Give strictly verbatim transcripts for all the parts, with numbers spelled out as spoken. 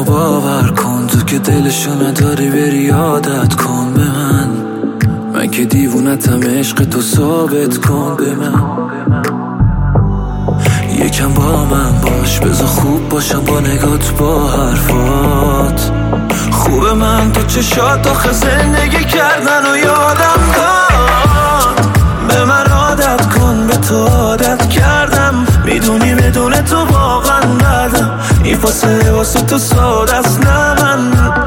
منو باور کن، تو که دلشو نداری بری عادت کن به من. من که دیوونتم، عشق تو ثابت کن به من. یکم با من باش، بذار خوب باشم با نگات با حرفات. خوبه من تو چشات آخه زندگی کردن و یادم داد. به من عادت کن، به تو عادت کردم. میدونی بدون تو واقعا ندم. این فاصله واسه تو ساده است نه من.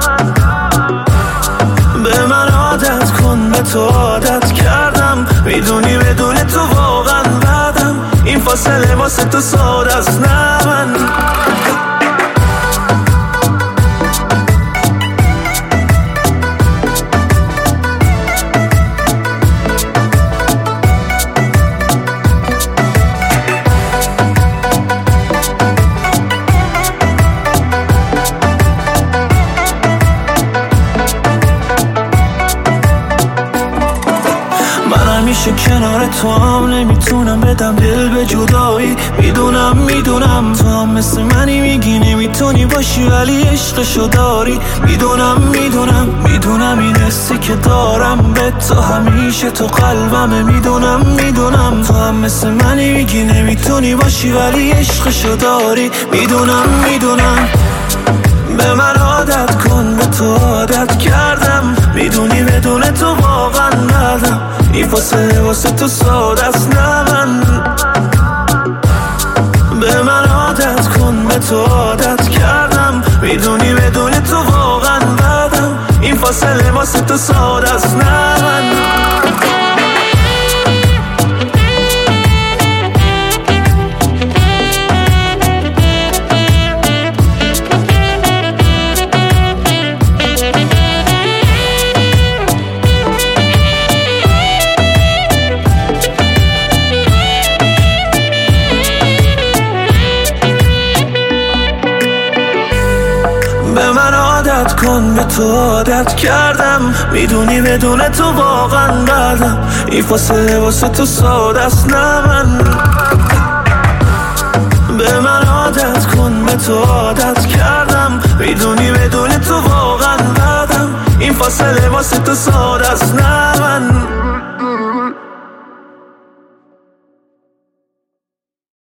به من عادت کن، به تو عادت کردم. میدونی بدون تو واقعا ندم. این فاصله واسه تو ساده است نه من. همیشه کنار تو هم نمیتونم بدم دل به جدایی. میدونم میدونم تو هم مثل منی، میگی نمیتونی باشی ولی عشقشو داری. میدونم میدونم میدونم این حسی که دارم به تو همیشه تو قلبمه. میدونم میدونم تو هم مثل منی، میگی نمیتونی باشی ولی عشقشو داری. میدونم میدونم به من عادت کن، به تو عادت کردم. میدونی بدون تو واقعا ندم. این فاصله واسه تو ساده است نه من. به من عادت کن، به تو عادت کردم. میدونی بدون تو واقعا ندم. این فاصله واسه تو ساده است نه من. به من عادت کن، به تو عادت کردم. میدونی بدون تو واقعا ندم. این فاصله واسه تو ساده است نه من. به من عادت کن، به تو عادت کردم. میدونی بدون تو واقعا ندم. این فاصله واسه تو ساده است نه من.